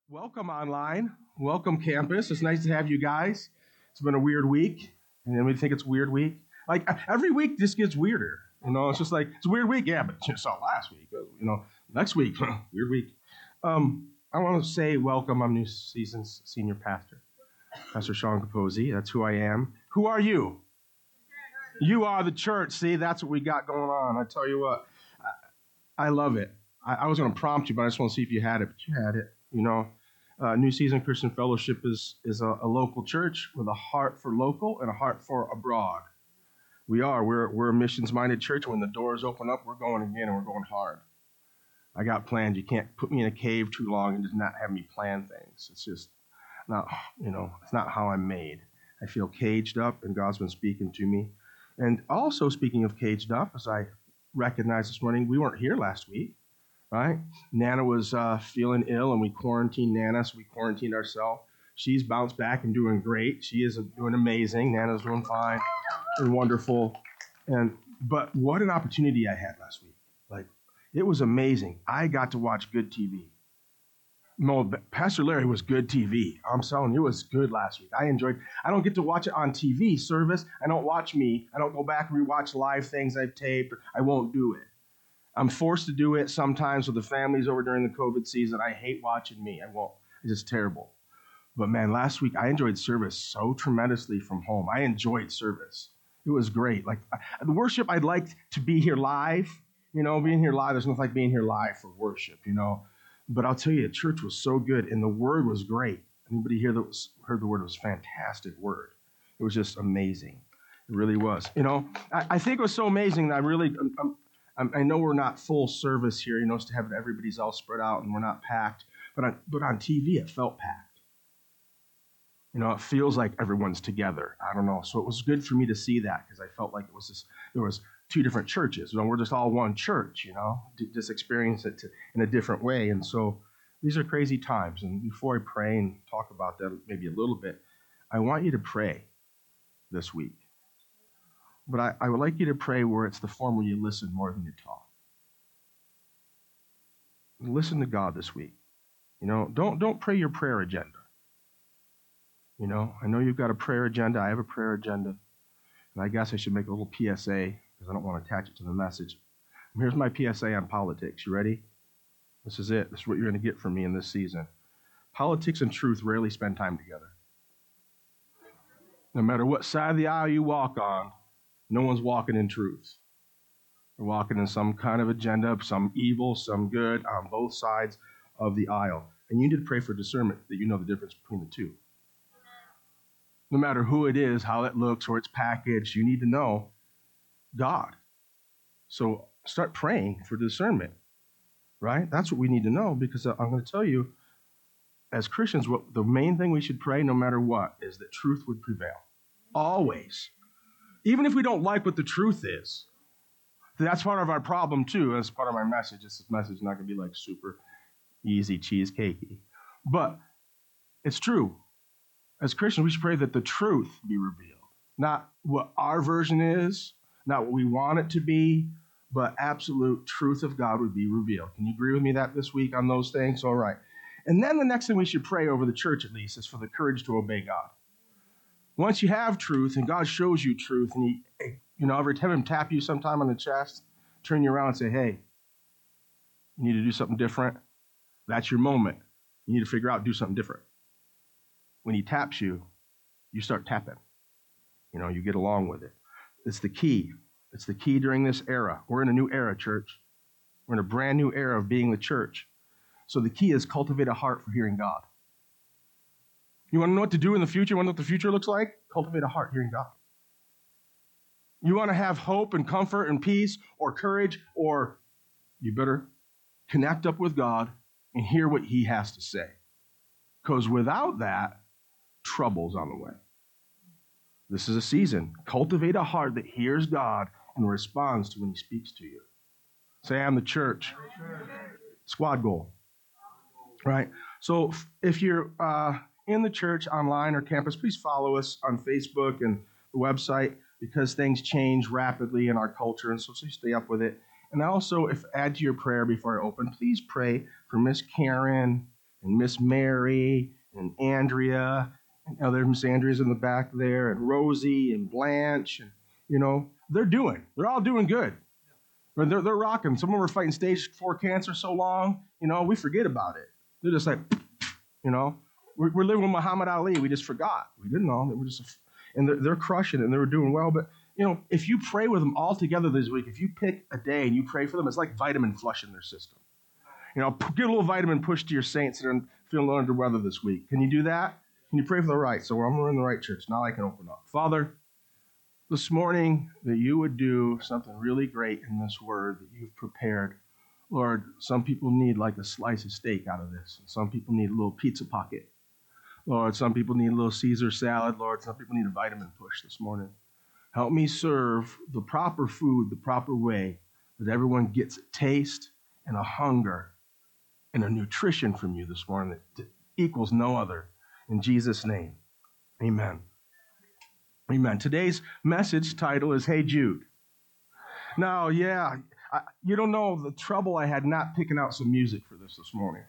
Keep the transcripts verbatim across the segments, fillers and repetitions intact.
Welcome online. Welcome campus. It's nice to have you guys. It's been a weird week. And then we think it's a weird week. Like every week just gets weirder. You know, it's just like, it's a weird week. Yeah, but you saw last week. You know, next week, weird week. Um, I want to say welcome. I'm New Season's senior pastor, Pastor Sean Capozzi. That's who I am. Who are you? You are the church. See, that's what we got going on. I tell you what, I, I love it. I, I was going to prompt you, but I just want to see if you had it. But you had it. You know, uh, New Season Christian Fellowship is is a, a local church with a heart for local and a heart for abroad. We are. We're we're a missions-minded church. When the doors open up, we're going again, and we're going hard. I got plans. You can't put me in a cave too long and just not have me plan things. It's just not, you know, it's not how I'm made. I feel caged up, and God's been speaking to me. And also, speaking of caged up, as I recognized this morning, we weren't here last week, right? Nana was uh, feeling ill, and we quarantined Nana, so we quarantined ourselves. She's bounced back and doing great. She is doing amazing. Nana's doing fine and wonderful. And but what an opportunity I had last week. Like, it was amazing. I got to watch good T V. No, Pastor Larry was good T V. I'm telling you, it was good last week. I enjoyed. I don't get to watch it on T V service. I don't watch me. I don't go back and rewatch live things I've taped. I won't do it. I'm forced to do it sometimes with the families over during the COVID season. I hate watching me. I won't. It's just terrible. But man, last week I enjoyed service so tremendously from home. I enjoyed service. It was great. Like the worship, I'd like to be here live. You know, being here live, there's nothing like being here live for worship, you know. But I'll tell you, the church was so good, and the word was great. Anybody here that was, heard the word? It was a fantastic word. It was just amazing. It really was. You know, I, I think it was so amazing that I really, I'm, I'm, I know we're not full service here, you know, to have everybody's all spread out and we're not packed. But on, but on T V, it felt packed. You know, it feels like everyone's together. I don't know. So it was good for me to see that because I felt like it was just, there was two different churches. You know, we're just all one church, you know, just experience it to, in a different way. And so these are crazy times. And before I pray and talk about that maybe a little bit, I want you to pray this week. But I, I would like you to pray where it's the form where you listen more than you talk. Listen to God this week. You know, don't don't pray your prayer agenda. You know, I know you've got a prayer agenda. I have a prayer agenda. And I guess I should make a little P S A because I don't want to attach it to the message. And here's my P S A on politics. You ready? This is it. This is what you're going to get from me in this season. Politics and truth rarely spend time together. No matter what side of the aisle you walk on, no one's walking in truth. They're walking in some kind of agenda, some evil, some good, on both sides of the aisle. And you need to pray for discernment that you know the difference between the two. No matter who it is, how it looks, or it's packaged, you need to know God. So start praying for discernment, right? That's what we need to know because I'm going to tell you, as Christians, what the main thing we should pray no matter what is that truth would prevail. Always. Even if we don't like what the truth is. That's part of our problem too. That's part of my message. This message is not going to be like super easy cheesecakey. But it's true. As Christians, we should pray that the truth be revealed. Not what our version is, not what we want it to be, but absolute truth of God would be revealed. Can you agree with me that this week on those things? All right. And then the next thing we should pray over the church, at least, is for the courage to obey God. Once you have truth and God shows you truth, and he, you know, every time him tap you sometime on the chest, turn you around and say, hey, you need to do something different. That's your moment. You need to figure out, do something different. When he taps you, you start tapping. You know, you get along with it. It's the key. It's the key during this era. We're in a new era, church. We're in a brand new era of being the church. So the key is cultivate a heart for hearing God. You want to know what to do in the future? You want to know what the future looks like? Cultivate a heart hearing God. You want to have hope and comfort and peace or courage, or you better connect up with God and hear what he has to say. Because without that, trouble's on the way. This is a season. Cultivate a heart that hears God and responds to when he speaks to you. Say, I'm the church. Squad goal. Right? So if you're uh, in the church, online, or campus, please follow us on Facebook and the website because things change rapidly in our culture, and so please stay up with it. And also, if add to your prayer before I open, please pray for Miss Karen and Miss Mary and Andrea, and oh, there's Miss Andrea's in the back there, and Rosie and Blanche, and you know, they're doing, they're all doing good. They're, they're rocking. Some of them are fighting stage four cancer so long, you know, we forget about it. They're just like, you know, we're, we're living with Muhammad Ali. We just forgot. We didn't know. They were just, and they're, they're crushing it, and they were doing well. But, you know, if you pray with them all together this week, if you pick a day and you pray for them, it's like vitamin flush in their system. You know, get a little vitamin push to your saints that are feeling under weather this week. Can you do that? Can you pray for the right? So I'm in the right church. Now I can open up. Father, this morning that you would do something really great in this word that you've prepared. Lord, some people need like a slice of steak out of this. Some people need a little pizza pocket. Lord, some people need a little Caesar salad. Lord, some people need a vitamin push this morning. Help me serve the proper food the proper way that everyone gets a taste and a hunger and a nutrition from you this morning that equals no other. In Jesus' name, amen. Amen. Today's message title is Hey Jude. Now, yeah, I, you don't know the trouble I had not picking out some music for this this morning.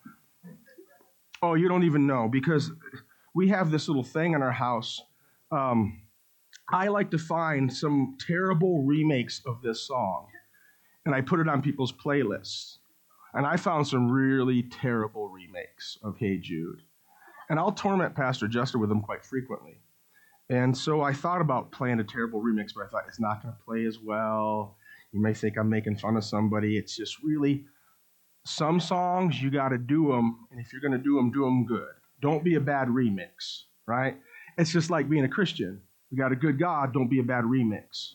Oh, you don't even know, because we have this little thing in our house. Um, I like to find some terrible remakes of this song, and I put it on people's playlists. And I found some really terrible remakes of Hey Jude. And I'll torment Pastor Justin with them quite frequently. And so I thought about playing a terrible remix, but I thought it's not going to play as well. You may think I'm making fun of somebody. It's just really, some songs, you got to do them. And if you're going to do them, do them good. Don't be a bad remix, right? It's just like being a Christian. We got a good God. Don't be a bad remix.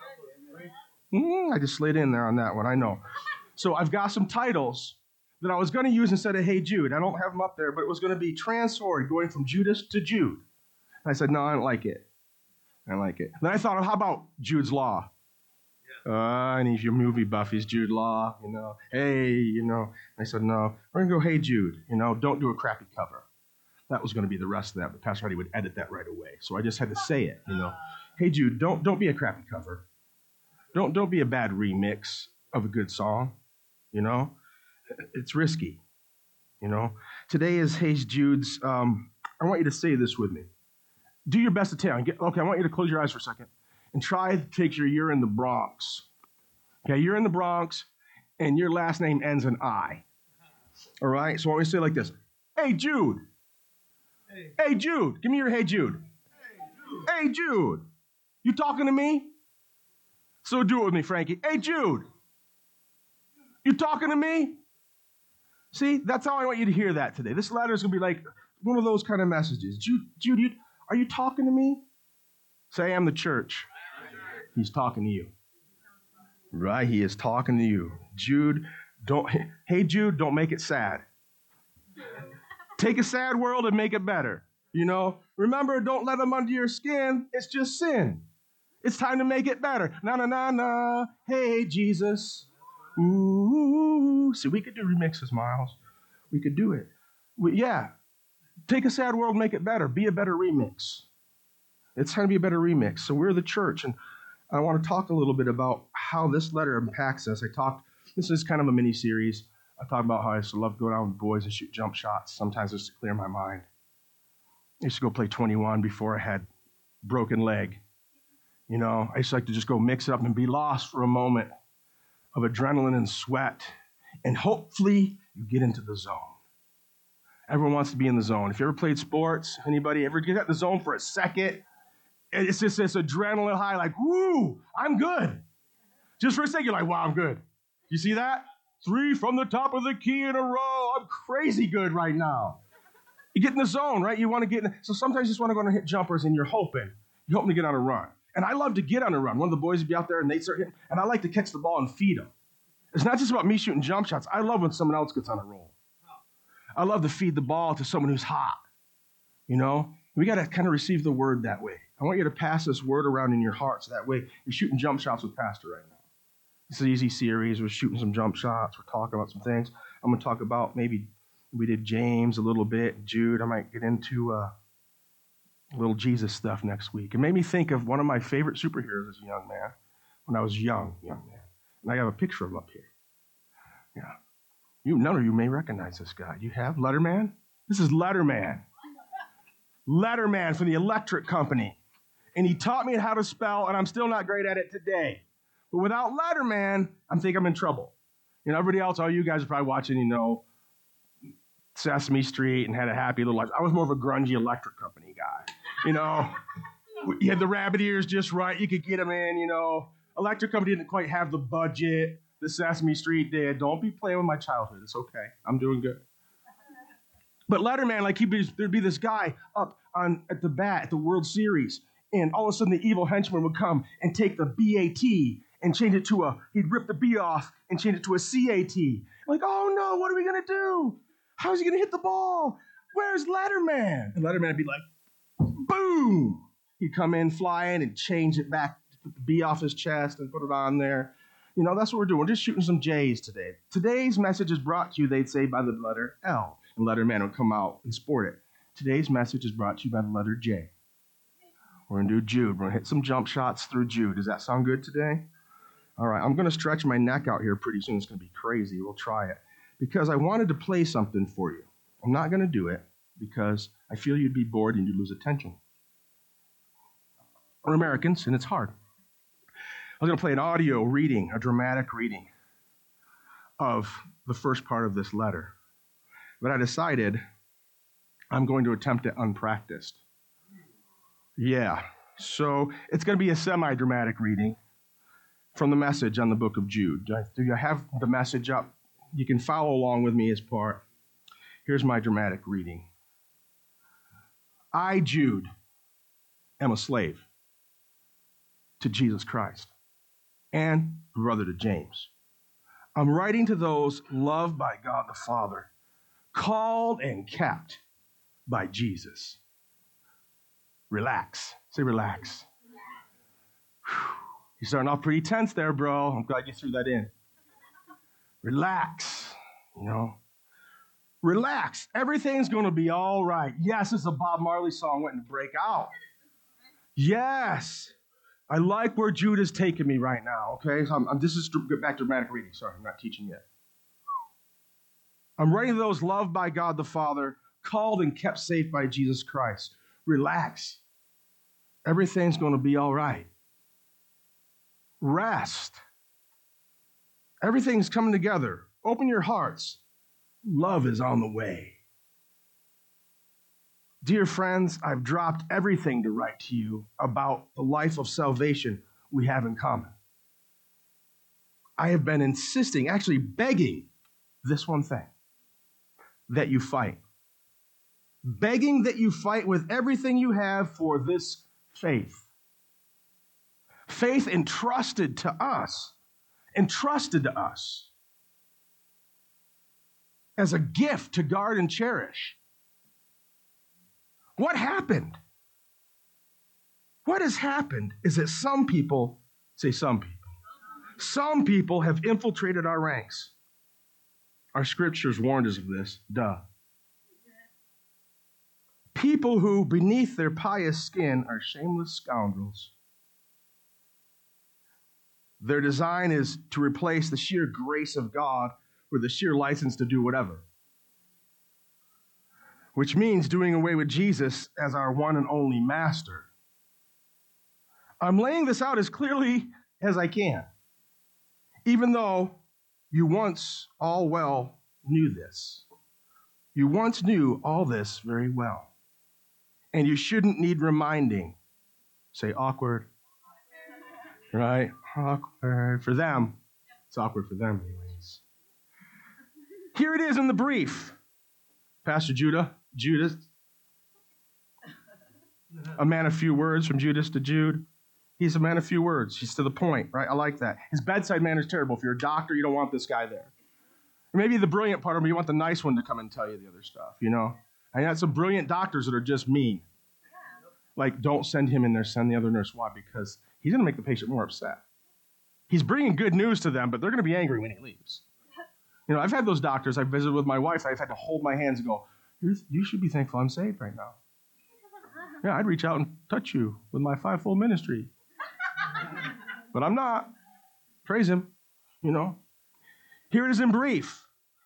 Mm, I just slid in there on that one. I know. So I've got some titles that I was going to use instead of Hey Jude. I don't have them up there, but it was going to be Transformed, going from Judas to Jude. And I said, no, I don't like it. I don't like it. Then I thought, how about Jude's Law? Uh, I need your movie buffies, Jude Law, you know. Hey, you know. And I said, no, we're going to go Hey Jude. You know, don't do a crappy cover. That was going to be the rest of that, but Pastor Hardy would edit that right away. So I just had to say it, you know. Hey Jude, don't don't be a crappy cover. Don't don't be a bad remix of a good song. You know, it's risky, you know. Today is Hey Jude's, um, I want you to say this with me. Do your best to tell. Get, okay, I want you to close your eyes for a second and try to take your, you're in the Bronx. Okay, you're in the Bronx and your last name ends in I. All right, so I want you to say it like this. Hey Jude. Hey, hey Jude. Give me your Hey Jude. Hey Jude. Hey Jude. You talking to me? So do it with me, Frankie. Hey Jude. You talking to me? See, that's how I want you to hear that today. This letter is going to be like one of those kind of messages. Jude, Jude you, are you talking to me? Say, I am the church. He's talking to you. Right, he is talking to you. Jude, don't, hey Jude, don't make it sad. Take a sad world and make it better. You know, remember, don't let them under your skin. It's just sin. It's time to make it better. Na, na, na, na. Hey, Jesus. Ooh, see, we could do remixes, Miles. We could do it. We, yeah. Take a sad world, make it better. Be a better remix. It's time to be a better remix. So we're the church, and I want to talk a little bit about how this letter impacts us. I talked, this is kind of a mini-series. I talked about how I used to love to go down with boys and shoot jump shots, sometimes just to clear my mind. I used to go play twenty-one before I had broken leg. You know, I used to like to just go mix it up and be lost for a moment of adrenaline and sweat, and hopefully you get into the zone. Everyone wants to be in the zone. If you ever played sports, anybody ever get in the zone for a second? It's just this adrenaline high, like, woo, I'm good. Just for a second, you're like, wow, I'm good. You see that? Three from the top of the key in a row. I'm crazy good right now. You get in the zone, right? You want to get in. So sometimes you just want to go and hit jumpers, and you're hoping. You're hoping to get on a run. And I love to get on a run. One of the boys would be out there, and they'd start hitting, and I like to catch the ball and feed them. It's not just about me shooting jump shots. I love when someone else gets on a roll. I love to feed the ball to someone who's hot. You know, we got to kind of receive the word that way. I want you to pass this word around in your hearts. That way, you're shooting jump shots with Pastor right now. It's an easy series. We're shooting some jump shots. We're talking about some things. I'm going to talk about maybe we did James a little bit, Jude. I might get into uh, a little Jesus stuff next week. It made me think of one of my favorite superheroes as a young man, when I was young, young man. And I have a picture of him up here. Yeah. You, none of you may recognize this guy. You have Letterman? This is Letterman. Letterman from the electric company. And he taught me how to spell, and I'm still not great at it today. But without Letterman, I think I'm in trouble. You know, everybody else, all you guys are probably watching, you know, Sesame Street and had a happy little life. I was more of a grungy electric company guy. You know, you had the rabbit ears just right. You could get them in, you know. Electric company didn't quite have the budget the Sesame Street did. Don't be playing with my childhood. It's okay. I'm doing good. But Letterman, like he'd be, there'd be this guy up on at the bat at the World Series, and all of a sudden the evil henchman would come and take the B A T and change it to a, he'd rip the B off and change it to a C A T. Like, oh no, what are we going to do? How's he going to hit the ball? Where's Letterman? And Letterman would be like, boom. He'd come in flying and change it back, put the B off his chest and put it on there. You know, that's what we're doing. We're just shooting some J's today. Today's message is brought to you, they'd say, by the letter L. And Letterman would come out and sport it. Today's message is brought to you by the letter J. We're going to do Jude. We're going to hit some jump shots through Jude. Does that sound good today? All right, I'm going to stretch my neck out here pretty soon. It's going to be crazy. We'll try it. Because I wanted to play something for you. I'm not going to do it because I feel you'd be bored and you'd lose attention. We're Americans, and it's hard. I was going to play an audio reading, a dramatic reading of the first part of this letter. But I decided I'm going to attempt it unpracticed. Yeah, so it's going to be a semi-dramatic reading from the message on the book of Jude. Do you have the message up? You can follow along with me as part. Here's my dramatic reading. I, Jude, am a slave to Jesus Christ and a brother to James. I'm writing to those loved by God the Father, called and kept by Jesus. Relax. Say relax. Whew. You're starting off pretty tense there, bro. I'm glad you threw that in. Relax. You know. Relax. Everything's going to be all right. Yes, it's a Bob Marley song waiting to break out. Yes. I like where Jude is taking me right now, okay? So I'm, I'm, this is get back to dramatic reading. Sorry, I'm not teaching yet. I'm writing to those loved by God the Father, called and kept safe by Jesus Christ. Relax. Everything's going to be all right. Rest. Everything's coming together. Open your hearts. Love is on the way. Dear friends, I've dropped everything to write to you about the life of salvation we have in common. I have been insisting, actually begging, this one thing, that you fight. Begging that you fight with everything you have for this faith. Faith entrusted to us, entrusted to us as a gift to guard and cherish. What happened? What has happened is that some people, say some people, some people have infiltrated our ranks. Our scriptures warned us of this, duh. People who, beneath their pious skin, are shameless scoundrels. Their design is to replace the sheer grace of God with the sheer license to do whatever. Which means doing away with Jesus as our one and only master. I'm laying this out as clearly as I can, even though you once all well knew this. You once knew all this very well. And you shouldn't need reminding. Say awkward. Right? Awkward. For them. It's awkward for them anyways. Here it is in the brief. Pastor Judah, Judas. A man of few words from Judas to Jude. He's a man of few words. He's to the point, right? I like that. His bedside manner is terrible. If you're a doctor, you don't want this guy there. Or maybe the brilliant part of him, you want the nice one to come and tell you the other stuff, you know? I got some brilliant doctors that are just mean. Like, don't send him in there, send the other nurse. Why? Because he's going to make the patient more upset. He's bringing good news to them, but they're going to be angry when he leaves. You know, I've had those doctors. I visited with my wife. I've had to hold my hands and go, you should be thankful I'm saved right now. Yeah, I'd reach out and touch you with my fivefold ministry. But I'm not. Praise him, you know. Here it is in brief.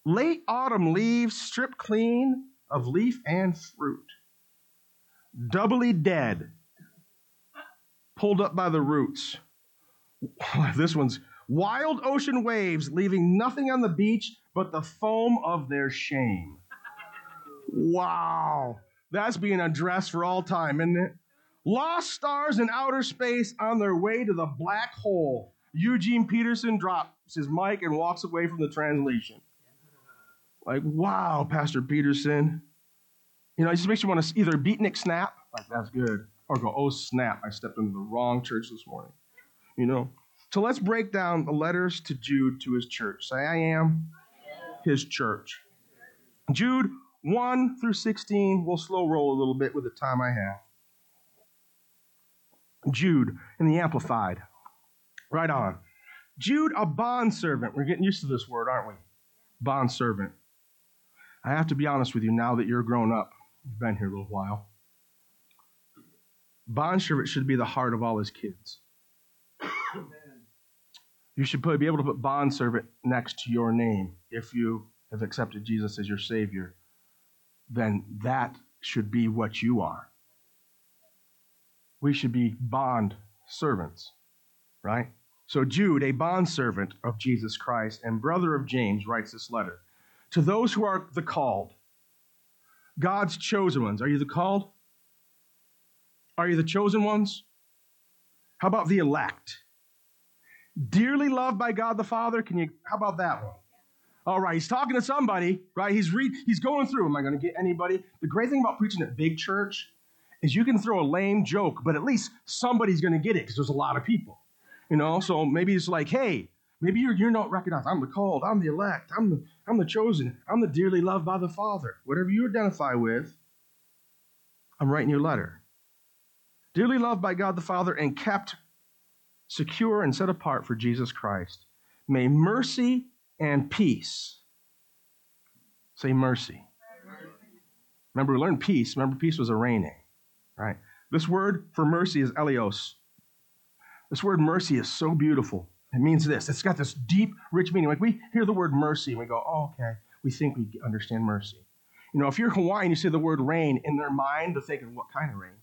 Late autumn leaves stripped clean of leaf and fruit. Doubly dead, pulled up by the roots. This one's wild ocean waves, leaving nothing on the beach but the foam of their shame. Wow. That's being addressed for all time, isn't it? Lost stars in outer space on their way to the black hole. Eugene Peterson drops his mic and walks away from the translation. Like, wow, Pastor Peterson. You know, it just makes you want to either beat Nick Snap, like, that's good, or go, oh, snap, I stepped into the wrong church this morning. You know? So let's break down the letters to Jude to his church. Say, I am his church. Jude one through sixteen, we'll slow roll a little bit with the time I have. Jude in the Amplified. Right on. Jude, a bondservant. We're getting used to this word, aren't we? Bondservant. I have to be honest with you now that you're grown up. You've been here a little while. Bondservant should be the heart of all his kids. You should put, be able to put bondservant next to your name if you have accepted Jesus as your Savior. Then that should be what you are. We should be bond servants, right? So Jude, a bondservant of Jesus Christ and brother of James, writes this letter. To those who are the called, God's chosen ones. Are you the called? Are you the chosen ones? How about the elect? Dearly loved by God the Father. Can you, how about that one? All right, he's talking to somebody, right? He's read, he's going through, am I going to get anybody? The great thing about preaching at big church is you can throw a lame joke, but at least somebody's going to get it because there's a lot of people, you know? So maybe it's like, hey, maybe you're, you're not recognized. I'm the called, I'm the elect, I'm the, I'm the chosen, I'm the dearly loved by the Father. Whatever you identify with, I'm writing your letter. Dearly loved by God the Father and kept secure and set apart for Jesus Christ. May mercy and peace. Say mercy. Remember, we learned peace. Remember, peace was a reigning, right? This word for mercy is eleos. This word mercy is so beautiful. It means this. It's got this deep, rich meaning. Like we hear the word mercy and we go, oh, okay. We think we understand mercy. You know, if you're Hawaiian, you say the word rain, in their mind, they're thinking, what kind of rain?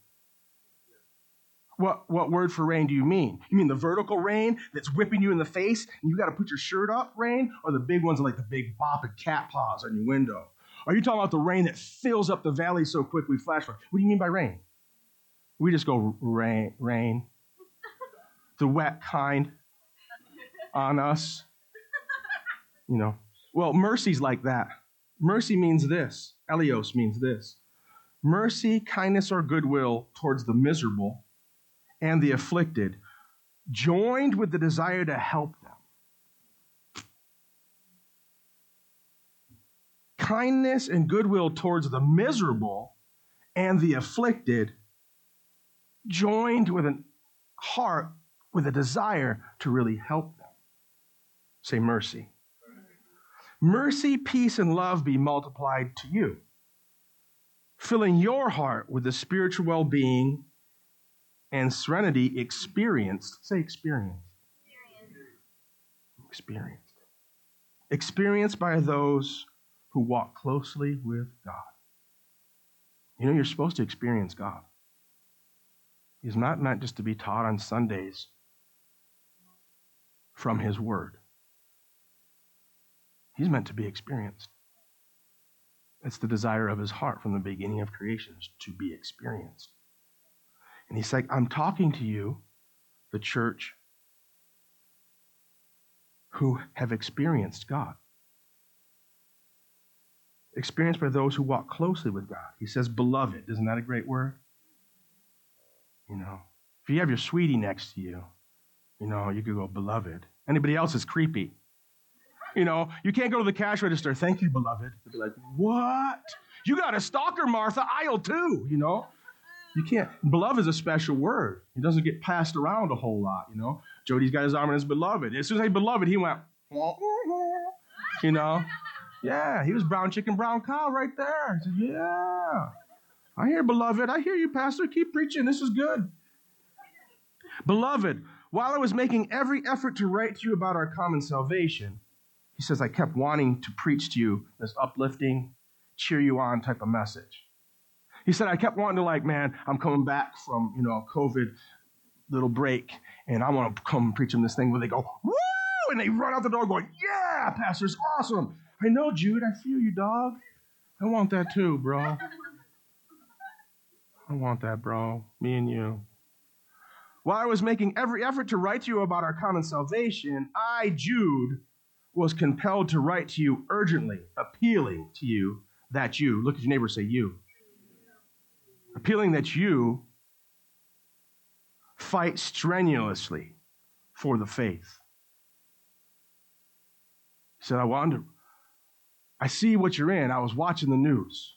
What what word for rain do you mean? You mean the vertical rain that's whipping you in the face and you got to put your shirt up rain? Or the big ones like the big bopping cat paws on your window? Are you talking about the rain that fills up the valley so quick we flash flood? What do you mean by rain? We just go rain, rain. The wet kind on us. You know. Well, mercy's like that. Mercy means this. Eleos means this. Mercy, kindness, or goodwill towards the miserable and the afflicted, joined with the desire to help them. Kindness and goodwill towards the miserable and the afflicted, joined with a heart with a desire to really help them. Say mercy. Mercy, peace, and love be multiplied to you, filling your heart with the spiritual well-being and serenity experienced. Say experienced. Experienced. Experienced. Experienced by those who walk closely with God. You know, you're supposed to experience God. He's not meant just to be taught on Sundays from His Word. He's meant to be experienced. It's the desire of His heart from the beginning of creation, to be experienced. And He's like, I'm talking to you, the church, who have experienced God. Experienced by those who walk closely with God. He says, beloved. Isn't that a great word? You know, if you have your sweetie next to you, you know, you could go, beloved. Anybody else is creepy. You know, you can't go to the cash register, thank you, beloved. They'll be like, what? You got a stalker, Martha, aisle two, you know. You can't. Beloved is a special word. It doesn't get passed around a whole lot, you know. Jody's got his arm on his beloved. As soon as I say beloved, he went, you know. Yeah, he was brown chicken, brown cow right there. He said, yeah. I hear, beloved. I hear you, Pastor. Keep preaching. This is good. Beloved, while I was making every effort to write to you about our common salvation, He says, I kept wanting to preach to you this uplifting, cheer you on type of message. He said, I kept wanting to like, man, I'm coming back from, you know, COVID little break, and I want to come and preach them this thing where they go, woo! And they run out the door going, yeah, pastor's awesome. I know, Jude, I feel you, dog. I want that too, bro. I want that, bro. Me and you. While I was making every effort to write to you about our common salvation, I, Jude, was compelled to write to you urgently, appealing to you that you, look at your neighbor, say you, appealing that you fight strenuously for the faith. He said, I wanted to, I see what you're in. I was watching the news.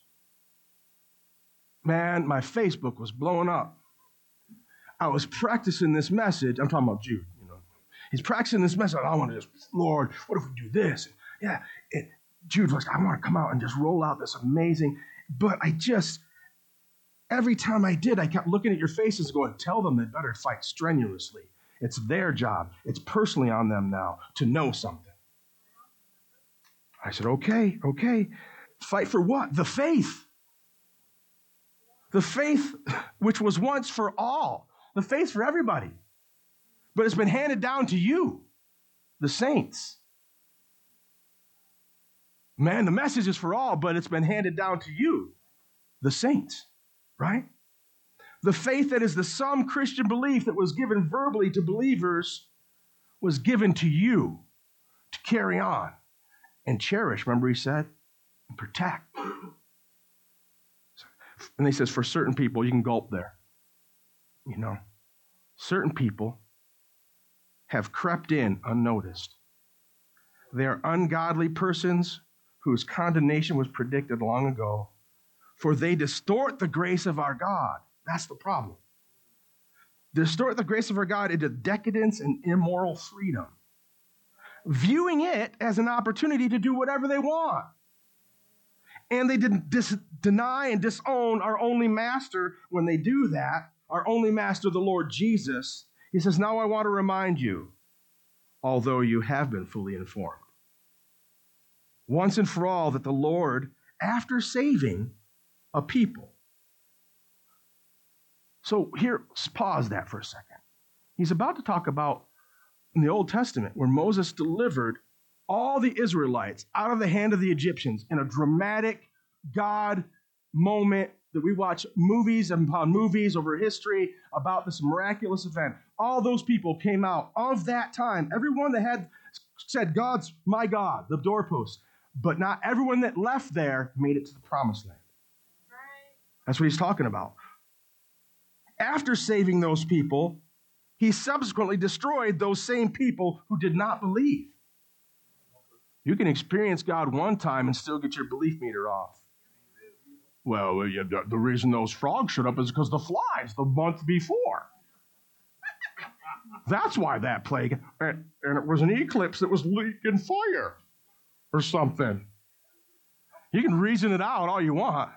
Man, my Facebook was blowing up. I was practicing this message. I'm talking about Jude, you know. He's practicing this message. I want to just, Lord, what if we do this? And yeah, it, Jude was like, I want to come out and just roll out this amazing, but I just, every time I did, I kept looking at your faces going, tell them they better fight strenuously. It's their job. It's personally on them now to know something. I said, okay, okay. Fight for what? The faith. The faith which was once for all. The faith for everybody. But it's been handed down to you, the saints. Man, the message is for all, but it's been handed down to you, the saints, right? The faith that is the sum Christian belief that was given verbally to believers was given to you to carry on and cherish. Remember he said, and protect. And he says, for certain people, you can gulp there. You know, certain people have crept in unnoticed. They are ungodly persons whose condemnation was predicted long ago, for they distort the grace of our God. That's the problem. Distort the grace of our God into decadence and immoral freedom, viewing it as an opportunity to do whatever they want. And they didn't dis- deny and disown our only master when they do that, our only master, the Lord Jesus. He says, now I want to remind you, although you have been fully informed, once and for all, that the Lord, after saving a people. So here, pause that for a second. He's about to talk about in the Old Testament where Moses delivered all the Israelites out of the hand of the Egyptians in a dramatic God moment that we watch movies upon movies over history about this miraculous event. All those people came out of that time. Everyone that had said, God's my God, the doorpost. But not everyone that left there made it to the promised land. Right. That's what he's talking about. After saving those people, he subsequently destroyed those same people who did not believe. You can experience God one time and still get your belief meter off. Well, yeah, the, the reason those frogs showed up is because the flies the month before. That's why that plague, and, and it was an eclipse that was leaking fire or something. You can reason it out all you want.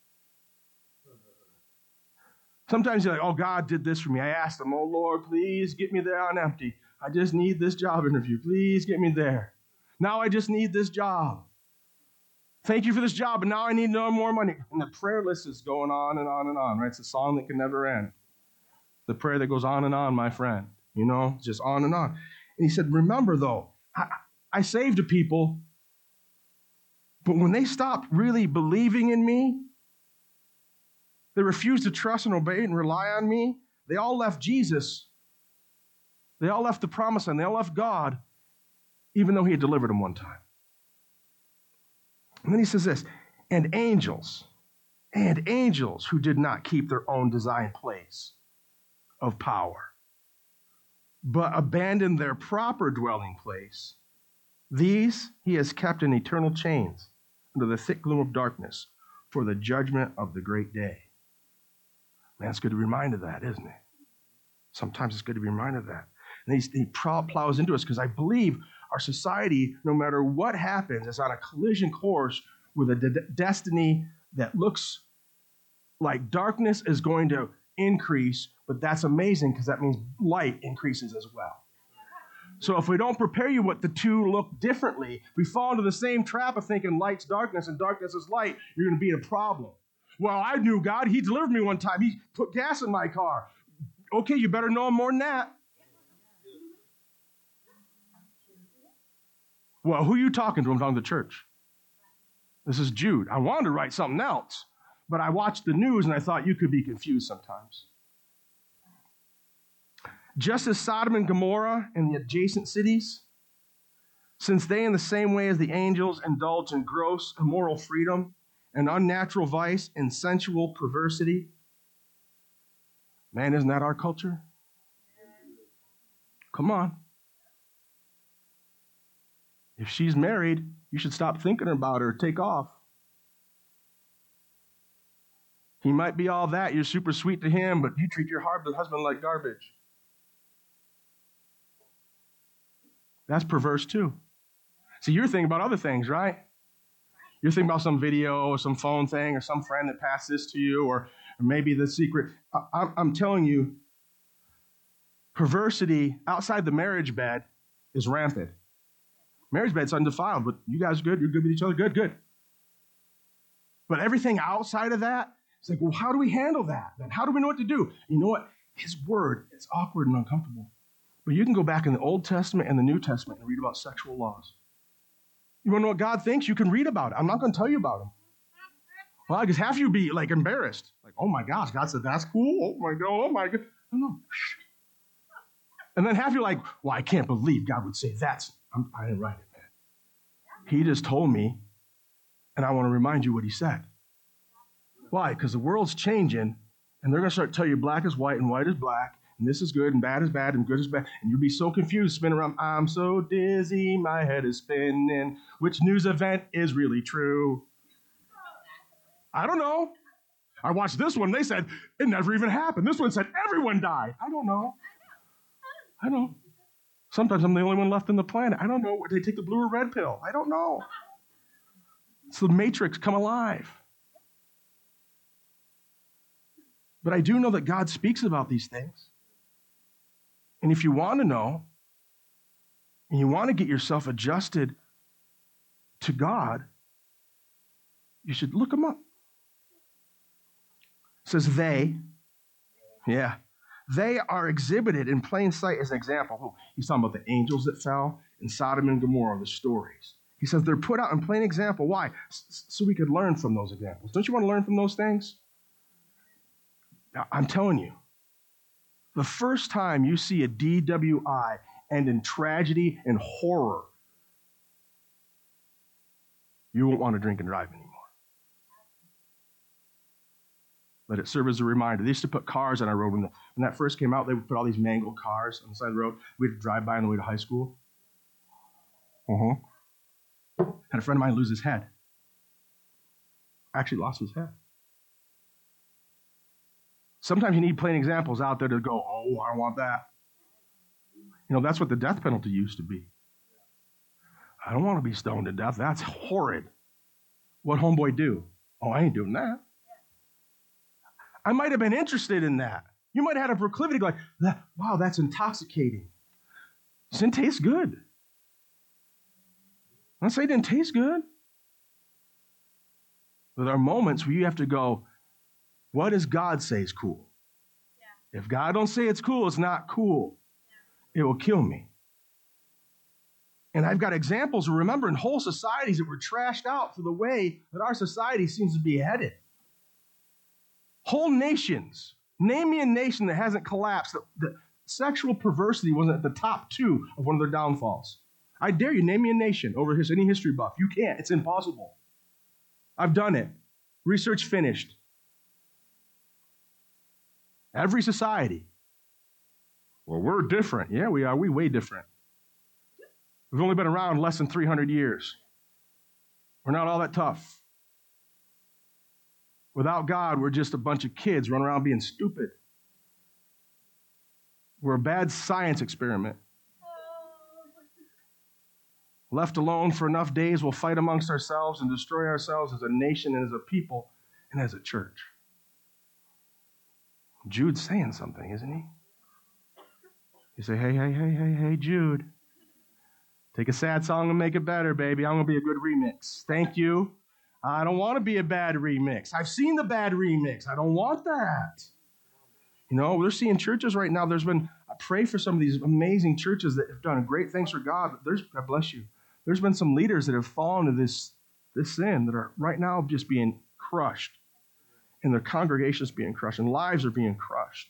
Sometimes you're like, oh, God did this for me. I asked him, oh, Lord, please get me there on empty. I just need this job interview. Please get me there. Now I just need this job. Thank you for this job, but now I need no more money. And the prayer list is going on and on and on, right? It's a song that can never end. The prayer that goes on and on, my friend. You know, just on and on. And he said, remember, though, I, I saved a people, but when they stopped really believing in me, they refused to trust and obey and rely on me, they all left Jesus. They all left the promised land. They all left God, even though he had delivered them one time. And then he says this, and angels, and angels who did not keep their own designed place of power, but abandoned their proper dwelling place, these he has kept in eternal chains under the thick gloom of darkness for the judgment of the great day. Man, it's good to be reminded of that, isn't it? Sometimes it's good to be reminded of that. And he, he plows into us because I believe our society, no matter what happens, is on a collision course with a de- destiny that looks like darkness is going to increase, but that's amazing because that means light increases as well. So if we don't prepare you what the two look differently, we fall into the same trap of thinking light's darkness and darkness is light, you're going to be in a problem. Well, I knew God. He delivered me one time. He put gas in my car. Okay, you better know him more than that. Well, who are you talking to? I'm talking to the church. This is Jude. I wanted to write something else, but I watched the news and I thought you could be confused sometimes. Just as Sodom and Gomorrah and the adjacent cities, since they in the same way as the angels indulge in gross immoral freedom and unnatural vice and sensual perversity. Man, isn't that our culture? Come on. If she's married, you should stop thinking about her, take off. He might be all that, you're super sweet to him, but you treat your husband like garbage. That's perverse too. See, you're thinking about other things, right? You're thinking about some video or some phone thing or some friend that passed this to you or, or maybe the secret. I, I'm telling you, perversity outside the marriage bed is rampant. Marriage bed's undefiled, but you guys are good. You're good with each other. Good, good. But everything outside of that, it's like, well, how do we handle that? Then how do we know what to do? You know what? His word is awkward and uncomfortable. But you can go back in the Old Testament and the New Testament and read about sexual laws. You want to know what God thinks? You can read about it. I'm not going to tell you about him. Well, because half of you be like embarrassed. Like, oh my gosh, God said that's cool. Oh my God, oh my God. No, no. And then half of you like, well, I can't believe God would say that. I'm, I didn't write it, man. He just told me, and I want to remind you what he said. Why? Because the world's changing, and they're going to start to tell you black is white and white is black. And this is good, and bad is bad, and good is bad. And you'll be so confused, spin around. I'm so dizzy, my head is spinning. Which news event is really true? I don't know. I watched this one. They said it never even happened. This one said everyone died. I don't know. I don't. Sometimes I'm the only one left on the planet. I don't know. They take the blue or red pill. I don't know. It's the Matrix come alive. But I do know that God speaks about these things. And if you want to know, and you want to get yourself adjusted to God, you should look them up. It says they, yeah, they are exhibited in plain sight as an example. He's talking about the angels that fell in Sodom and Gomorrah, the stories. He says they're put out in plain example. Why? So we could learn from those examples. Don't you want to learn from those things? Now, I'm telling you, the first time you see a D W I end in tragedy and horror, you won't want to drink and drive anymore. Let it serve as a reminder. They used to put cars on our road. When, the, when that first came out, they would put all these mangled cars on the side of the road. We'd drive by on the way to high school. Uh-huh. Had a friend of mine lose his head. Actually lost his head. Sometimes you need plain examples out there to go, oh, I want that. You know, that's what the death penalty used to be. I don't want to be stoned to death. That's horrid. What homeboy do? Oh, I ain't doing that. I might have been interested in that. You might have had a proclivity like, wow, that's intoxicating. Sin tastes good. I'm not saying it didn't taste good. But there are moments where you have to go, what does God say is cool? Yeah. If God don't say it's cool, it's not cool. Yeah. It will kill me. And I've got examples, remember, in whole societies that were trashed out for the way that our society seems to be headed. Whole nations. Name me a nation that hasn't collapsed. That, that sexual perversity wasn't at the top two of one of their downfalls. I dare you, name me a nation over his, any history buff. You can't. It's impossible. I've done it. Research finished. Every society. Well, we're different. Yeah, we are. We way different. We've only been around less than three hundred years. We're not all that tough. Without God, we're just a bunch of kids running around being stupid. We're a bad science experiment. Left alone for enough days, we'll fight amongst ourselves and destroy ourselves as a nation and as a people and as a church. Jude's saying something, isn't he? You say, hey, hey, hey, hey, hey, Jude. Take a sad song and make it better, baby. I'm going to be a good remix. Thank you. I don't want to be a bad remix. I've seen the bad remix. I don't want that. You know, we're seeing churches right now. There's been, I pray for some of these amazing churches that have done great things for God. But there's, God bless you. There's been some leaders that have fallen to this, this sin that are right now just being crushed. And their congregations being crushed. And lives are being crushed.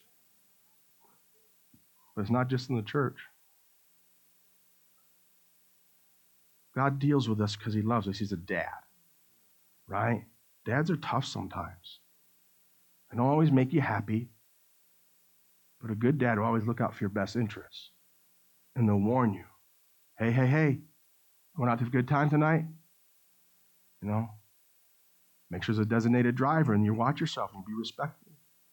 But it's not just in the church. God deals with us because he loves us. He's a dad. Right? Dads are tough sometimes. They don't always make you happy. But a good dad will always look out for your best interests. And they'll warn you. Hey, hey, hey. Going out to have a good time tonight? You know? Make sure there's a designated driver and you watch yourself and be respectful.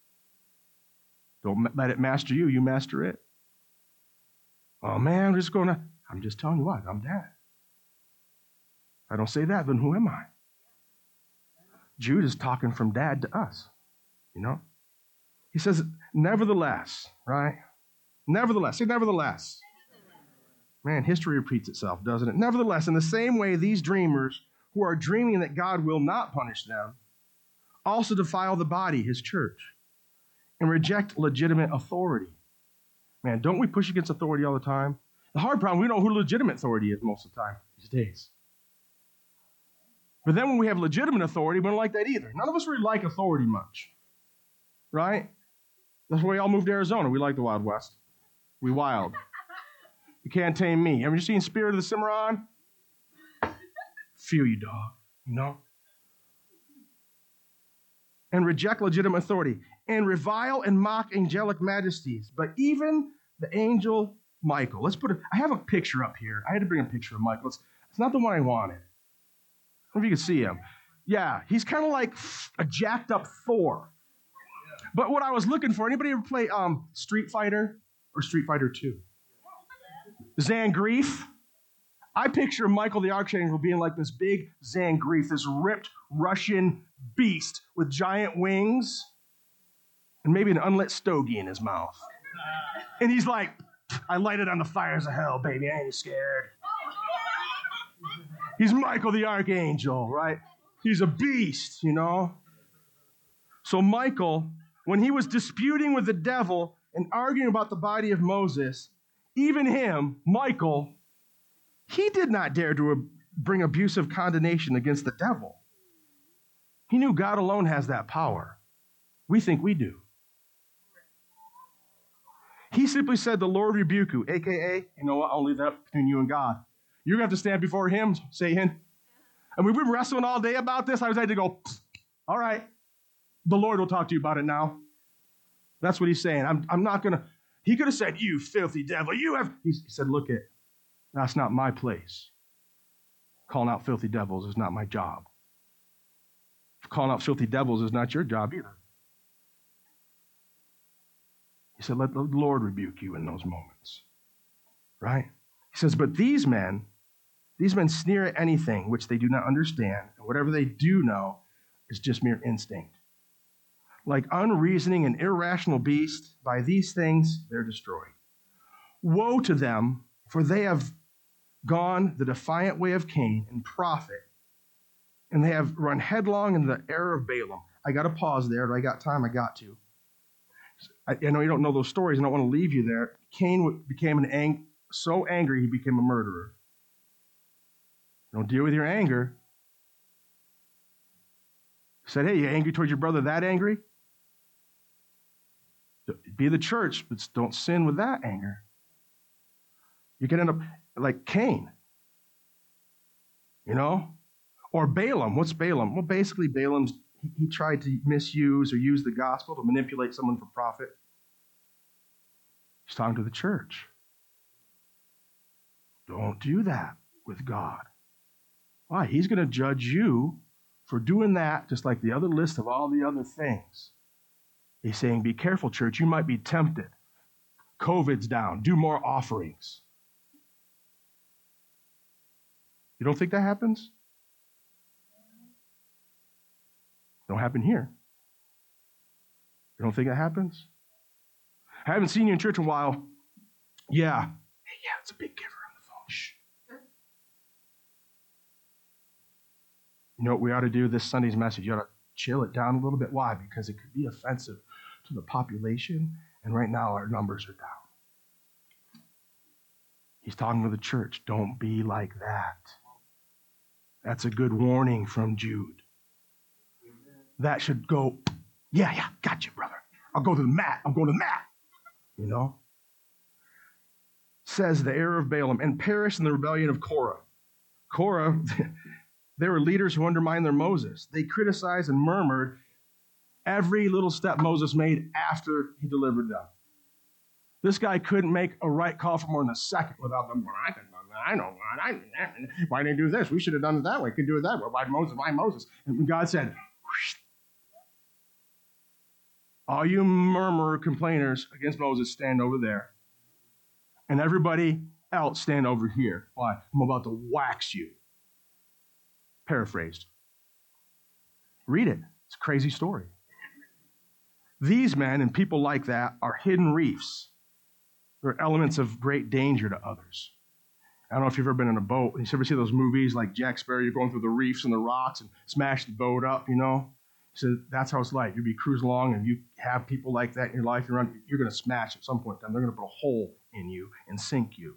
Don't let it master you. You master it. Oh, man, I'm just going to... I'm just telling you what. I'm dad. If I don't say that, then who am I? Jude is talking from dad to us, you know? He says, nevertheless, right? Nevertheless. Say nevertheless. Man, history repeats itself, doesn't it? Nevertheless, in the same way, these dreamers who are dreaming that God will not punish them also defile the body, his church, and reject legitimate authority. Man, don't we push against authority all the time? The hard problem, we don't know who legitimate authority is most of the time these days. But then when we have legitimate authority, we don't like that either. None of us really like authority much. Right? That's why we all moved to Arizona. We like the Wild West. We wild. You can't tame me. Have you seen Spirit of the Cimarron? Feel you, dog. You know? And reject legitimate authority. And revile and mock angelic majesties. But even the angel Michael. Let's put a, I have a picture up here. I had to bring a picture of Michael. It's, it's not the one I wanted. I don't know if you can see him. Yeah, he's kind of like a jacked up Thor. But what I was looking for, anybody ever play um, Street Fighter or Street Fighter two? Zangief. I picture Michael the Archangel being like this big Zangief, this ripped Russian beast with giant wings and maybe an unlit stogie in his mouth. And he's like, I light it on the fires of hell, baby. I ain't scared. He's Michael the Archangel, right? He's a beast, you know? So Michael, when he was disputing with the devil and arguing about the body of Moses, even him, Michael, he did not dare to bring abusive condemnation against the devil. He knew God alone has that power. We think we do. He simply said, the Lord rebuke you, a k a, you know what, I'll leave that between you and God. You're going to have to stand before him, Satan. And we've been wrestling all day about this. I was had to go, all right, the Lord will talk to you about it now. That's what he's saying. I'm, I'm not going to, he could have said, you filthy devil, you have, he said, look it, that's not my place. Calling out filthy devils is not my job. Calling out filthy devils is not your job either. He said, let the Lord rebuke you in those moments. Right? He says, but these men, these men sneer at anything which they do not understand, and whatever they do know is just mere instinct. Like unreasoning and irrational beasts, by these things they're destroyed. Woe to them, for they have gone the defiant way of Cain and prophet, and they have run headlong in the error of Balaam. I got to pause there, but I got time, I got to. I, I know you don't know those stories, I don't want to leave you there. Cain became an ang- so angry he became a murderer. Don't deal with your anger. Said, hey, you angry towards your brother that angry? Be the church, but don't sin with that anger. You can end up like Cain. You know? Or Balaam. What's Balaam? Well, basically, Balaam's he, he tried to misuse or use the gospel to manipulate someone for profit. He's talking to the church. Don't do that with God. Why? He's going to judge you for doing that, just like the other list of all the other things. He's saying, be careful, church. You might be tempted. COVID's down. Do more offerings. You don't think that happens? Don't happen here. You don't think that happens? I haven't seen you in church in a while. Yeah. Hey, yeah, it's a big giver on the phone. Shh. You know what we ought to do this Sunday's message? You ought to chill it down a little bit. Why? Because it could be offensive to the population, and right now our numbers are down. He's talking to the church. Don't be like that. That's a good warning from Jude. That should go, yeah, yeah, got you, brother. I'll go to the mat. I'm going to the mat. You know? Says the heir of Balaam, and perished in the rebellion of Korah. Korah, they were leaders who undermined their Moses. They criticized and murmured every little step Moses made after he delivered them. This guy couldn't make a right call for more than a second without them. Well, I can, I know. I, why didn't they do this? We should have done it that way. Could do it that way. Why Moses? Why Moses? And God said, whoosh, all you murmur complainers against Moses, stand over there. And everybody else, stand over here. Why? I'm about to wax you. Paraphrased. Read it. It's a crazy story. These men and people like that are hidden reefs. They're elements of great danger to others. I don't know if you've ever been in a boat. You ever see those movies like Jack Sparrow? You're going through the reefs and the rocks and smash the boat up, you know? So that's how it's like. You'll be cruising along and you have people like that in your life. You're, on, you're going to smash at some point in time. They're going to put a hole in you and sink you.